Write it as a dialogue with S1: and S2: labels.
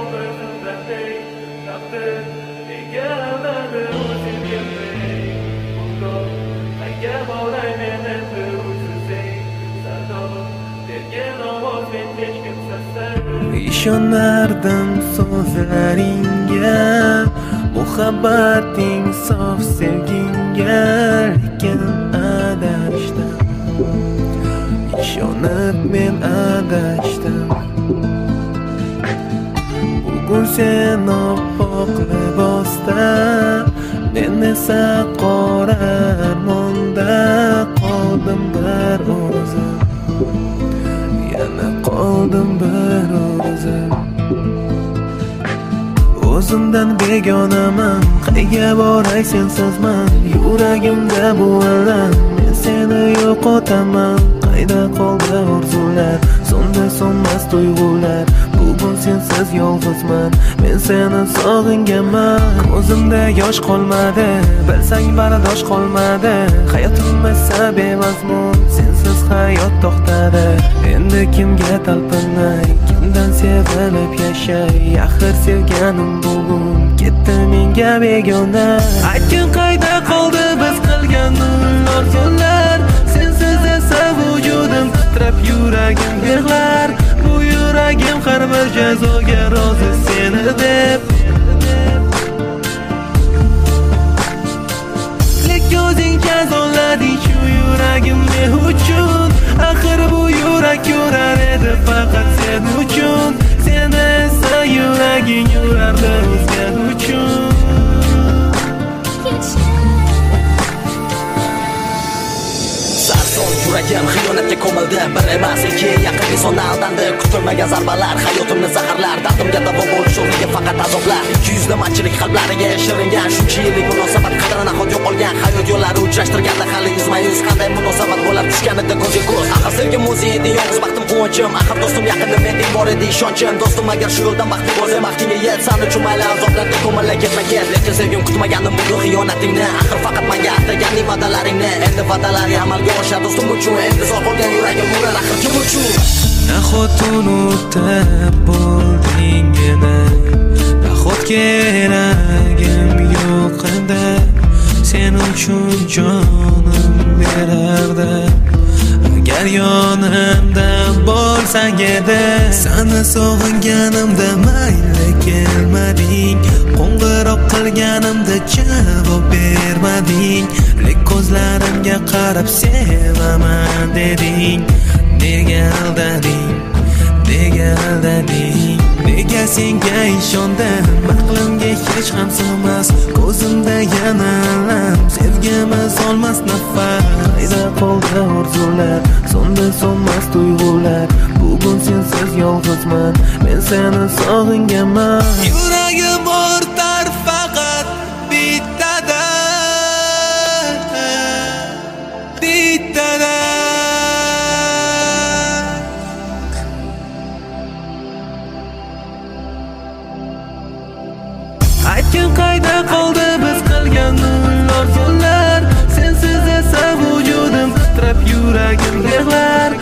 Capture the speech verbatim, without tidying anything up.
S1: İşonardim so'zlaringga, muhabbating sof sevgingga, lekin adashdim. Ishonib men adashdim. Bugun sen oppoq libosda, men esa qora armonda qoldim bir o'zim. Yana qoldim bir o'zim. O'zimdan begonaman, qayga boray sensizman. Yuragimda bu alam, men seni yo'qotaman. Qayda qoldi orzular, so'nda so'nmas tuyg'ular. Bugun sensiz yolg'izman, men seni sog'inganman. Ko'zimda yosh qolmadi, bilsang bardosh qolmadi. Hayotim esa bemazmun, sensiz hayot to'xtadi. Endi kimga talpinay, kimdan sevilib yashay? Axir sevganim bugun ketdi menga begona. Aytgin qayda qoldi biz qilgan orzular? Sensiz esa vujudim titrab, yuragim yig'lar. Bu yuragim har bir jazoga rozi seni deb. Lek o'zing jazolading shu yuragim ne uchun? Axir bu yurak yurar edi faqat sen uchun. Seni esa yuraging yurardi o'zga uchun.
S2: Yuragim xiyonatga ko'mildi, bir emas ikki yaqin insonni aldandi. Kutilmagan zarbalar hayotimni zaharlar, dardimga davo bo'lish o'rniga faqat azoblar. Ikki yuzlamachilik qalblariga yashiringan, shuncha yillik munosabat qadri nahot yo'qolgan. Hayot yo'llari uchrashtirganda hali yuzma-yuz qanday munosabat bo'lar tushganida ko'zga ko'z. Axir sevgim o'zi edi, yolg'iz baxtim quvonchim. Axir do'stim yaqinda mendek bor edi ishonchim. Do'stim agar shu yo'ldan baxtli bo'lsa, baxtingga yet, san uchun mayli azoblarga ko'milib ketma-ket. Lekin sevgim kutmagandim bu xiyonatingni. Axir faqat menga ataganning va'dalaringni. Endi va'dalari amalga oshadi do'stim uchun. Endi sog' qolgan yuragim urar axir kim uchun?
S1: Nahot unutib bo'ldingina, nahot keragim yo'q edi. Sen uchun jonim berardim agar yonimda bo'lsang edi. Seni sog'inganimda mayli kelmading, qo'ng'iroq qilganimda javob bermading. Lek ko'zlarimga qarab sevaman deding. Nega aldading, nega aldading? Nega senga ishondim, aqlimga hech ham sig'mas. Ko'zimda yana alam, sevgimiz olmas nafas. Qayda qoldi orzular, so'nda so'nmas tuyg'ular. Bugun sensiz yolg'izman, men seni sog'inganman. Yuragim ortar faqat bittada, bittada. Aytgin qayda qoldi biz qilgan orzular? Sensiz esa vujudim titrab, yuragim yig'lar.